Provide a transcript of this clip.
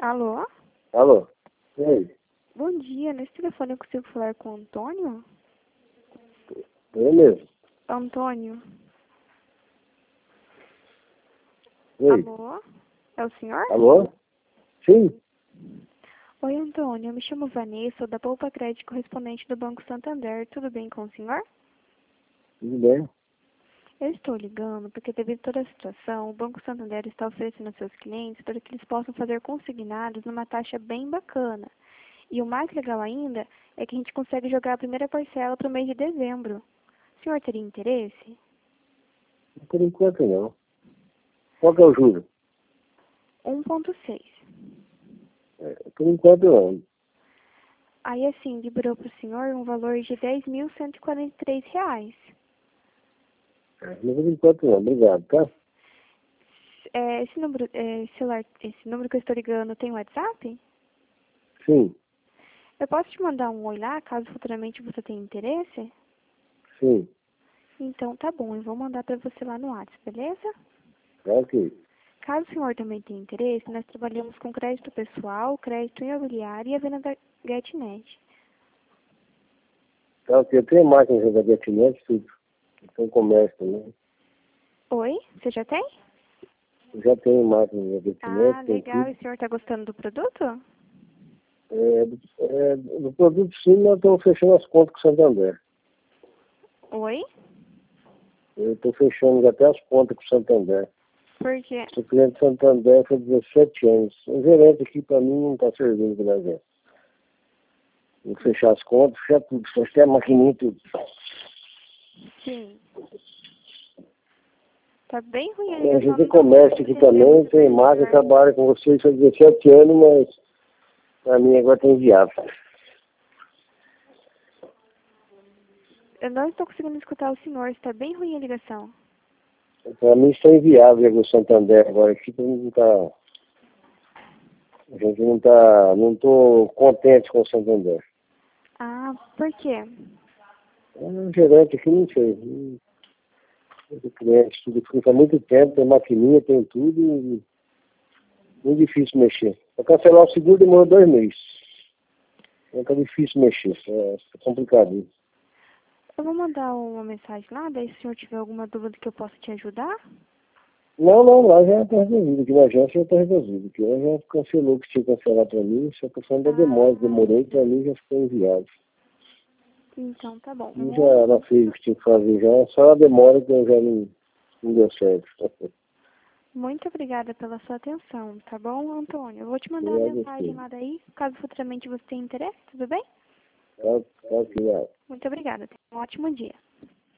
Alô? Alô? E aí? Bom dia, nesse telefone eu consigo falar com o Antônio? Eu mesmo. Antônio? E aí? Alô? É o senhor? Alô? Sim? Oi, Antônio, eu me chamo Vanessa, sou da Poupa Crédito correspondente do Banco Santander. Tudo bem com o senhor? Tudo bem? Eu estou ligando porque, devido a toda a situação, o Banco Santander está oferecendo aos seus clientes para que eles possam fazer consignados numa taxa bem bacana. E o mais legal ainda é que a gente consegue jogar a primeira parcela para o mês de dezembro. O senhor teria interesse? Por enquanto não. Qual que é o juro? 1,6. Por enquanto não. Aí, assim, liberou para o senhor um valor de R$ 10.143. Mas por enquanto não. Obrigado, tá? Esse número, celular, esse número que eu estou ligando tem WhatsApp? Sim. Eu posso te mandar um oi lá, caso futuramente você tenha interesse? Sim. Então, tá bom, eu vou mandar para você lá no WhatsApp, beleza? Tá ok. Caso o senhor também tenha interesse, nós trabalhamos com crédito pessoal, crédito imobiliário e a venda da GetNet. Tá ok. Eu tenho máquina de gatinete, tudo. Tem comércio também. Oi, você já tem? Eu já tenho máquina de Ah, gatinete, tem legal. E tudo. o senhor está gostando do produto? Do produto sim, nós estamos fechando as contas com o Santander. Oi? Eu estou fechando já até as contas com o Santander. Por quê? Sou cliente do Santander há 17 anos. O gerente aqui para mim não está servindo para gente. Vou fechar as contas, fechar tudo, fechar a maquininha e tudo. Sim. Tá bem ruim a A ligação, gente tem não tô comércio conseguindo aqui entender também, muito tem bem, máquina, senhor. trabalha com vocês há 17 anos, mas para mim agora tem inviável. Eu não estou conseguindo escutar o senhor, está bem ruim a ligação. Para mim está inviável o Santander agora aqui, não tá, a gente não está, não estou contente com o Santander. Ah, por quê? O gerente aqui não sei. O cliente tudo fica há muito tempo, tem maquininha, tem tudo, e muito difícil mexer. Para cancelar o seguro demorou 2 meses. Então tá difícil mexer, é complicado isso. Eu vou mandar uma mensagem lá, daí se o senhor tiver alguma dúvida que eu possa te ajudar. Não, lá já está resolvido, aqui na agência já está resolvido, que ela já cancelou o que tinha que cancelar para mim, só a questão da demora, Ah, demorei, para mim já ficou enviado. então tá bom. E já ela fez o que tinha que fazer já, só a demora que eu já não deu certo. Muito obrigada pela sua atenção, tá bom, Antônio? Eu vou te mandar uma Obrigado a mensagem você. lá daí, caso futuramente você tenha interesse, tudo bem? Tá, obrigado. Muito obrigada. Tenha um ótimo dia.